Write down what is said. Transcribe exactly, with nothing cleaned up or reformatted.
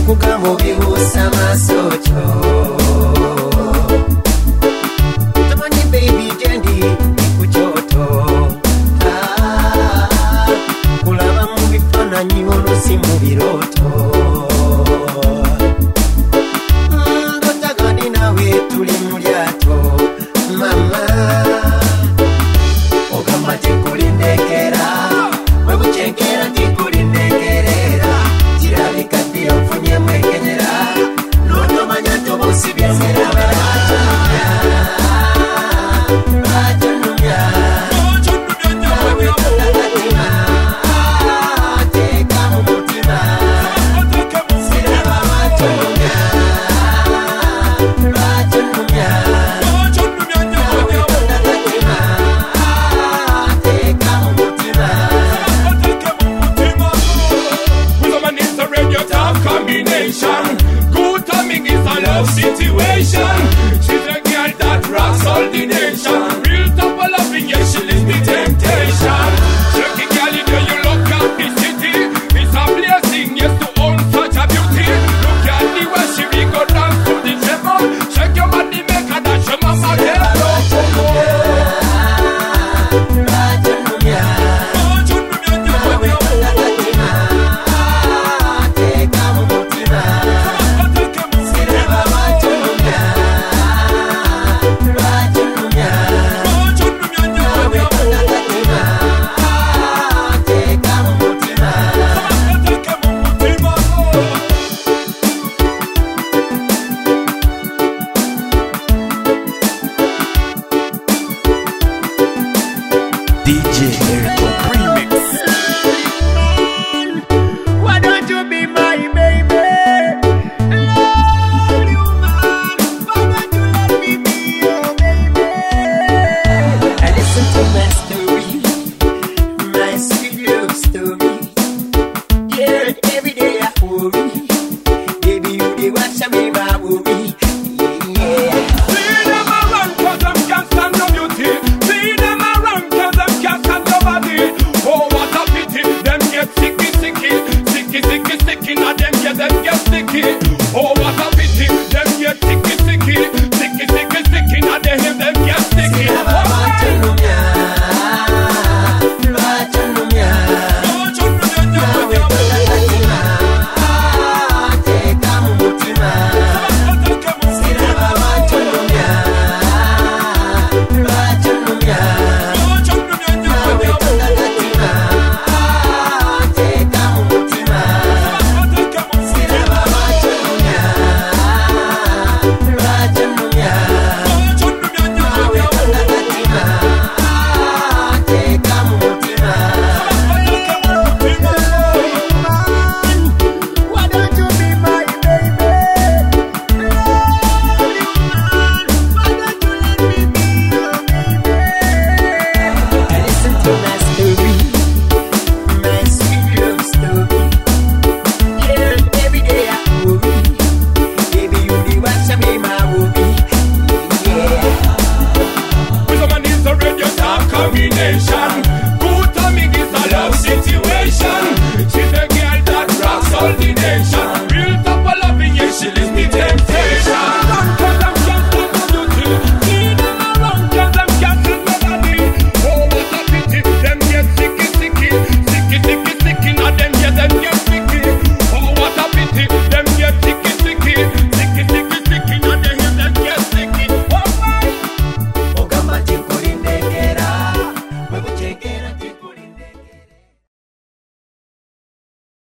kugamo bihusa masocho tamani baby jendi kuchoto ah kulaba mu bifananyi ono si mu biroto ndotagani nawe tuli mu lyato mama ogamba tekulindekera webuchenkera tikulindekerera kirabika dio mfunye mwekenyera nono manya tobosi byamera baratumya baratumya baratumya teka mu mutima siraba baratumya baratumya Good timing is a love situation. She's a girl that rocks all the nation.